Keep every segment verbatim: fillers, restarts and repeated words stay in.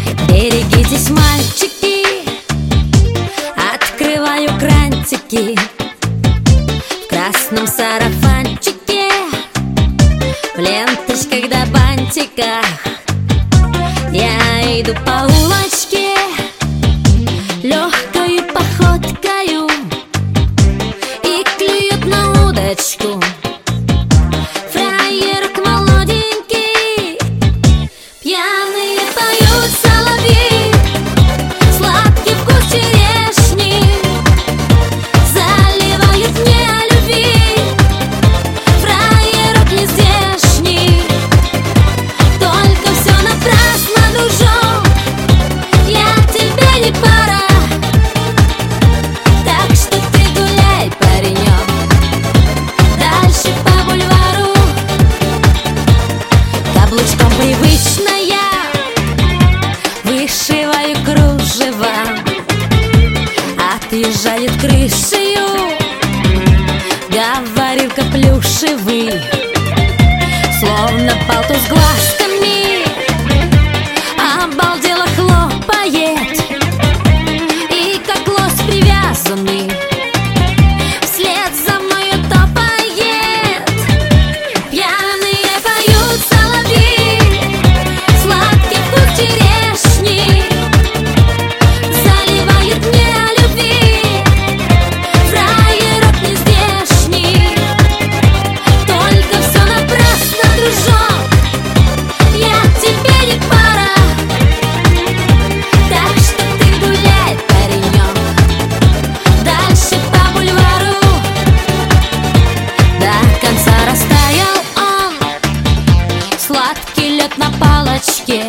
Берегитесь, мальчики, открываю крантики в красном сарафанчике, в ленточках да бантиках. Я иду по улочке легкою походкою и клюет на удочку фраерок молоденький. Пьяные поют соловьи, сладкий вкус черешни заливают мне о любви. Фраерок нездешний, только все напрасно, дружок, я тебе не пара. Так что ты гуляй, паренек, дальше по бульвару. Каблучком привычно я вышиваю кружево, отъезжает крышею говорилка плюшевый, словно палтус глазками обалдело хлопает, и как лось привязанный вслед за мною топает. Пьяные поют соловьи, сладкий вкус черешни заливает мне о любви. Фраерок нездешний, только все напрасно, дружок, я тебе не пара. Так что ты гуляй, паренек, дальше по бульвару. До конца растаял он, сладкий лед на палочке.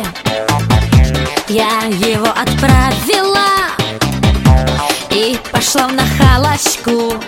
Я его отправила и пошла в нахалочку.